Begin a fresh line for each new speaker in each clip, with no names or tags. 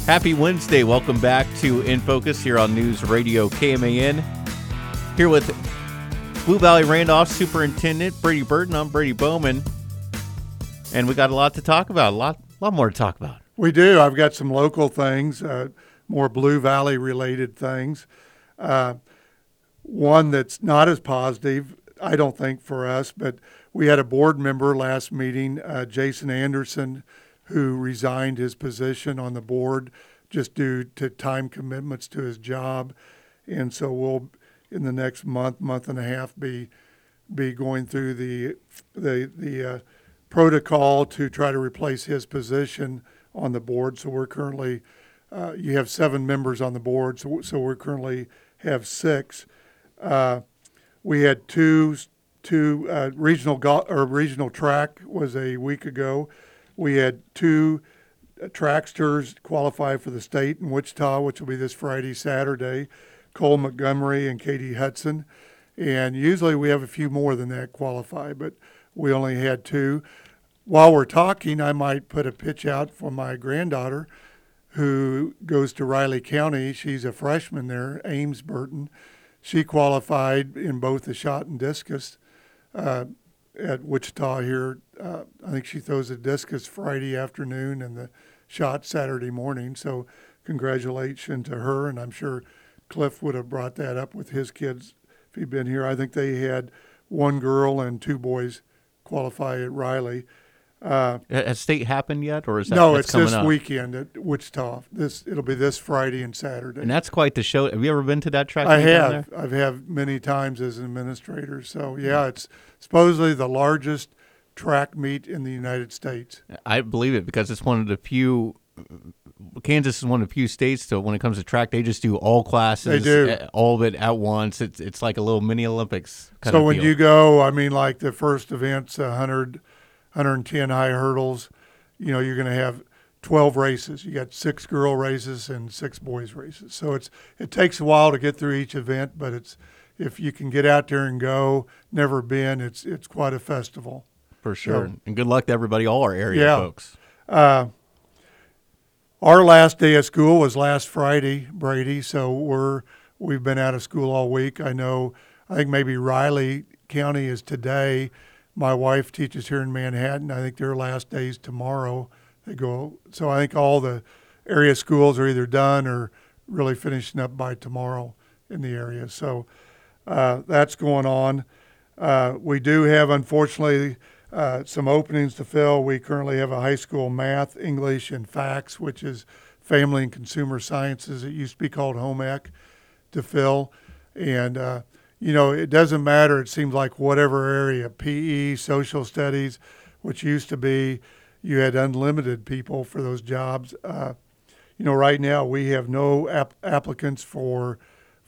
Happy Wednesday. Welcome back to In Focus here on News Radio KMAN. Here with Blue Valley Randolph Superintendent Brady Burton. I'm Brady Bowman. And we got a lot to talk about, a lot more to talk about.
We do. I've got some local things, more Blue Valley related things. One that's not as positive, I don't think, for us, but we had a board member last meeting, Jason Anderson, who resigned his position on the board just due to time commitments to his job. And so we'll, in the next month and a half, be going through the protocol to try to replace his position on the board. So we're currently, you have 7 members on the board, so we currently have 6. We had two regional track was a week ago. We had 2 tracksters qualify for the state in Wichita, which will be this Friday, Saturday, Cole Montgomery and Katie Hudson. And usually we have a few more than that qualify, but we only had 2. While we're talking, I might put a pitch out for my granddaughter who goes to Riley County. She's a freshman there, Ames Burton. She qualified in both the shot and discus at Wichita here. I think she throws a discus Friday afternoon and the shot Saturday morning. So congratulations to her, and I'm sure Cliff would have brought that up with his kids if he'd been here. I think they had 1 girl and 2 boys qualify at Riley.
Has state happened yet, or is that
no? It's
coming
this
up?
Weekend at Wichita. It'll be this Friday and Saturday.
And that's quite the show. Have you ever been to that track?
I
meet down
have.
there?
I've had many times as an administrator. So yeah, it's supposedly the largest track meet in the United States.
I believe it because it's one of the few. Kansas is one of the few states that when it comes to track, they just do all classes,
They do.
All of it at once. It's like a little mini Olympics kind
So
of
when
deal.
you go, I mean, like the first event's 110 high hurdles. You know, you're going to have 12 races. You got 6 girl races and 6 boys races. So it takes a while to get through each event, but if you can get out there and go, never been, it's quite a festival.
For sure.
So,
and good luck to everybody, all our area folks.
Our last day of school was last Friday, Brady. So we've been out of school all week. I think maybe Riley County is today. My wife teaches here in Manhattan. I think their last day is tomorrow. They go. So I think all the area schools are either done or really finishing up by tomorrow in the area. So that's going on. We do have, unfortunately, some openings to fill. We currently have a high school math, English, and FACS, which is Family and Consumer Sciences. It used to be called Home Ec, to fill. And it doesn't matter. It seems like whatever area, PE, social studies, which used to be, you had unlimited people for those jobs. Right now we have no applicants for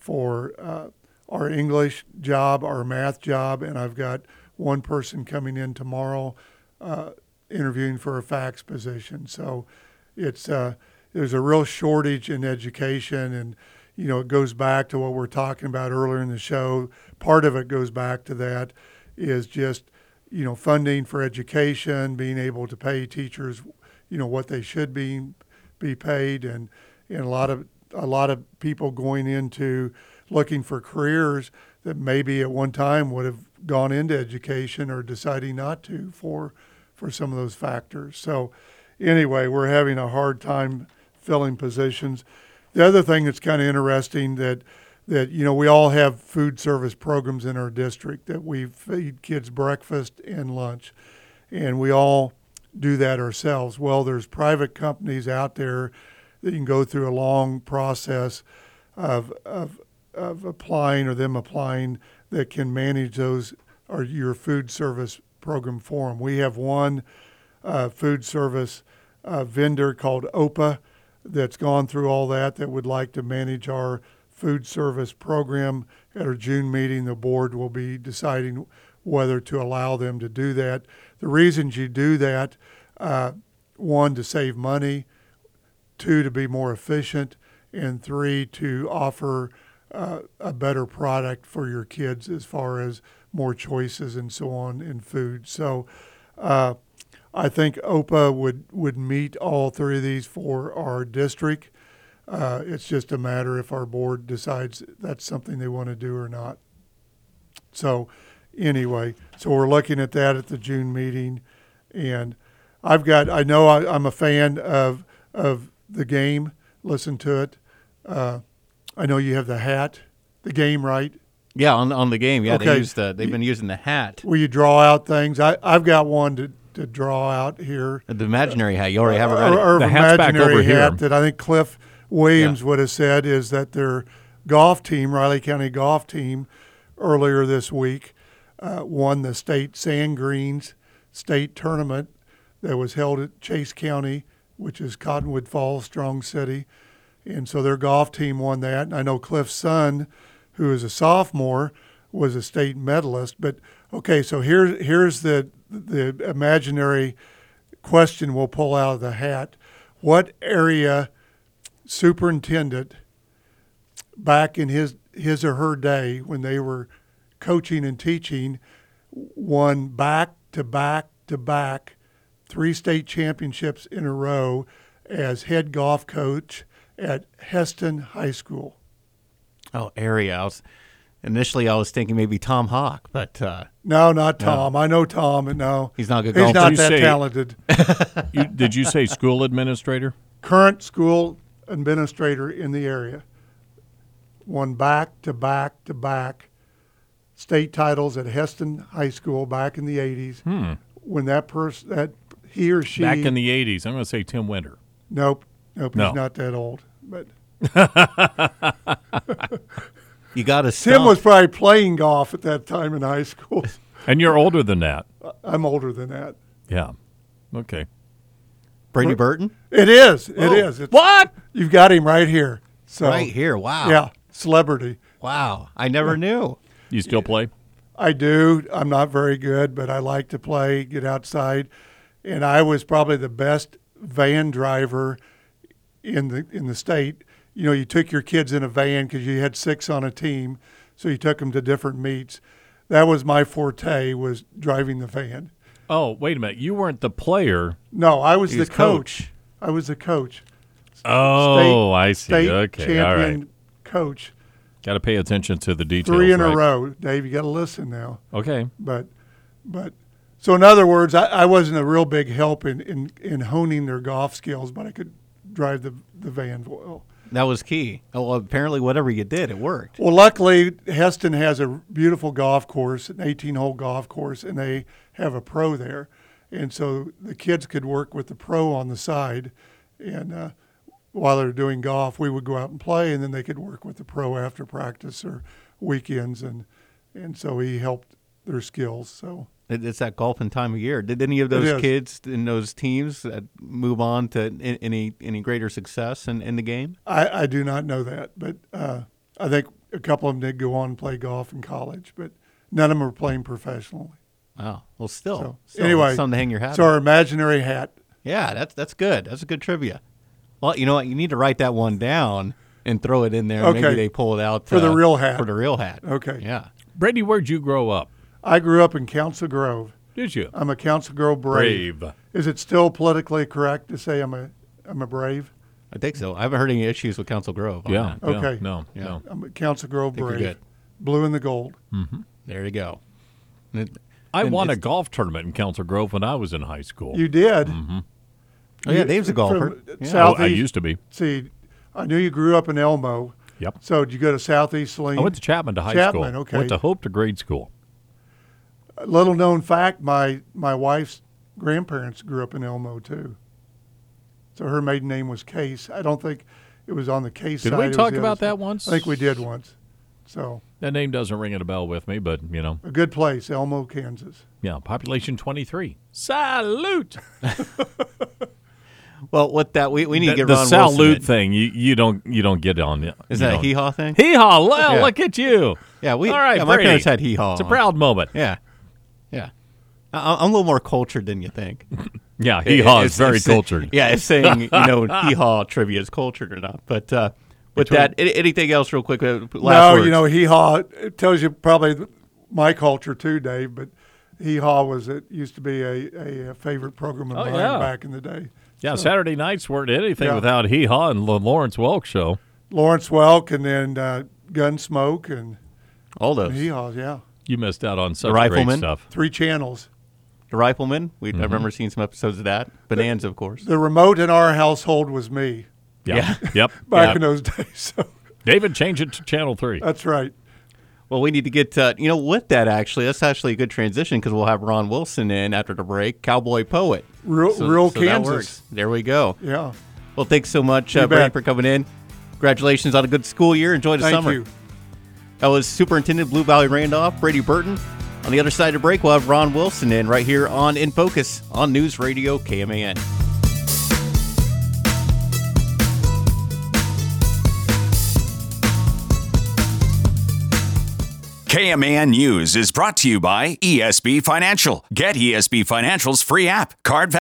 our English job, our math job, and I've got one person coming in tomorrow interviewing for a fax position. So there's a real shortage in education, and it goes back to what we're talking about earlier in the show. Part of it goes back to that is just, funding for education, being able to pay teachers, what they should be paid, and a lot of people going into looking for careers that maybe at one time would have gone into education or deciding not to for some of those factors. So anyway, we're having a hard time filling positions. The other thing that's kind of interesting that we all have food service programs in our district that we feed kids breakfast and lunch, and we all do that ourselves. Well, there's private companies out there that you can go through a long process of applying that can manage those or your food service program for them. We have one food service vendor called OPA that's gone through all that would like to manage our food service program. At our June meeting, the board will be deciding whether to allow them to do that. The reasons you do that, 1, to save money, 2, to be more efficient, and 3, to offer a better product for your kids as far as more choices and so on in food. So I think OPA would meet all three of these for our district. It's just a matter if our board decides that's something they want to do or not. So anyway, so we're looking at that at the June meeting. And I know I'm a fan of the game. Listen to it. I know you have the hat, the game, right?
Yeah, on the game. Yeah,
Okay.
they've been using the hat.
Where you draw out things. I've got one to draw out here.
The imaginary hat. You already have it ready.
Or
The hat's back
imaginary
over here.
hat that I think Cliff Williams would have said is that their golf team, Riley County golf team, earlier this week won the state Sand Greens state tournament that was held at Chase County, which is Cottonwood Falls, Strong City. And so their golf team won that. And I know Cliff's son, who is a sophomore, was a state medalist. But, okay, so here's the imaginary question we'll pull out of the hat. What area superintendent back in his or her day when they were coaching and teaching won back-to-back 3 state championships in a row as head golf coach at Heston High School?
Oh, area. Initially I was thinking maybe Tom Hawk, but
No, not Tom. I know Tom, and no.
he's not a good
He's
golfer.
not
You
that
say-
talented.
Did you say school administrator?
Current school administrator in the area. Won back-to-back state titles at Heston High School back in the 80s. When that he or she
Back in the 80s. I'm going to say Tim Winter.
Nope,
No.
he's not that old. But
You got to
Tim was probably playing golf at that time in high school.
And you're older than that.
I'm older than that.
Yeah. Okay.
Brady Burton
It is. It is. It's,
What?
You've got him right here. So
right here. Wow.
yeah, celebrity.
Wow. I never knew.
You still play?
I do. I'm not very good, but I like to play, get outside, and I was probably the best van driver in the state. You know, you took your kids in a van because you had 6 on a team, so you took them to different meets. That was my forte, was driving the van.
Oh, wait a minute. You weren't the player.
No, I was
He
the
was
coach. I was the coach.
Oh, I see.
State
Okay. All
champion
right.
coach.
Got to pay attention to the details.
3 in
right?
a row. Dave, you got to listen now.
Okay.
But so in other words, I wasn't a real big help in honing their golf skills, but I could drive the van well.
That was key. Oh, well, apparently whatever you did, it worked.
Well, luckily, Heston has a beautiful golf course, an 18-hole golf course, and they have a pro there. And so the kids could work with the pro on the side. And while they're doing golf, we would go out and play, and then they could work with the pro after practice or weekends. And so he helped their skills. So
It's that golfing time of year. Did any of
It
those
is.
kids in those teams move on to any greater success in the game?
I do not know that, but I think a couple of them did go on and play golf in college, but none of them are playing professionally.
Wow. Well, still
Anyway,
it's something to hang your hat
so
on.
our imaginary hat.
Yeah, that's good. That's a good trivia. Well, you know what? You need to write that one down and throw it in there.
Okay.
Maybe they pull it out
For the real hat.
For the real hat.
Okay.
Yeah.
Brady, where'd you grow up?
I grew up in Council Grove.
Did you?
I'm a Council Grove Brave. Is it still politically correct to say I'm a Brave?
I think so. I haven't heard any issues with Council Grove. on
Yeah.
that.
Okay.
No.
Yeah.
No.
I'm a Council Grove
Think you're
Brave.
good.
Blue and the gold.
There you go.
I
And
won a
it's-
golf tournament in Council Grove when I was in high school.
You did.
Oh, yeah, Dave's a golfer.
From
Yeah.
Southeast.
I used to be.
See, I knew you grew up in Elmo.
Yep.
So did you go to Southeast Saline?
I went to Chapman to high
Chapman,
school.
okay.
Went to Hope to grade school.
A little known fact, my wife's grandparents grew up in Elmo too. So her maiden name was Case. I don't think it was on the Case
Did
side.
we
it was
talk
the
about
other
that
side.
once?
I think we did once. So
That name doesn't ring a bell with me, but, you know.
a good place, Elmo, Kansas.
Yeah, population 23. Salute!
Well, with that, we need to get
the
Ron
salute
Wilson in.
thing, you don't get on.
Is that a hee-haw thing?
Hee-haw! Well,
Yeah.
look at you.
Yeah,
All right,
yeah, my
Brady.
parents had hee-haw.
It's a proud moment.
Yeah. Yeah. I'm a little more cultured than you think.
Yeah, hee-haw is very
It's-
cultured.
Yeah, it's saying, hee-haw trivia is cultured or not. But with that, anything else real quick? Last
no,
words.
hee haw. It tells you probably my culture too, Dave. But Hee Haw used to be a favorite program of mine back in the day.
Yeah, so, Saturday nights weren't anything
yeah.
without Hee Haw and the Lawrence Welk Show.
Lawrence Welk and then Gunsmoke and
all those.
Hee Haws, yeah.
You missed out on such
the
great stuff.
3 channels.
The Rifleman. I remember seeing some episodes of that. Bonanza, of course.
The remote in our household was me.
Yeah. Yep.
Back in those days. So.
David, change it to Channel 3.
That's right.
Well, we need to get, with that, that's actually a good transition because we'll have Ron Wilson in after the break, Cowboy Poet.
Real
so
Kansas.
That works. There we go.
Yeah.
Well, thanks so much, Brady, for coming in. Congratulations on a good school year. Enjoy the summer.
Thank you.
That was Superintendent Blue Valley Randolph, Brady Burton. On the other side of the break, we'll have Ron Wilson in right here on In Focus on News Radio KMAN.
KMAN News is brought to you by ESB Financial. Get ESB Financial's free app, Card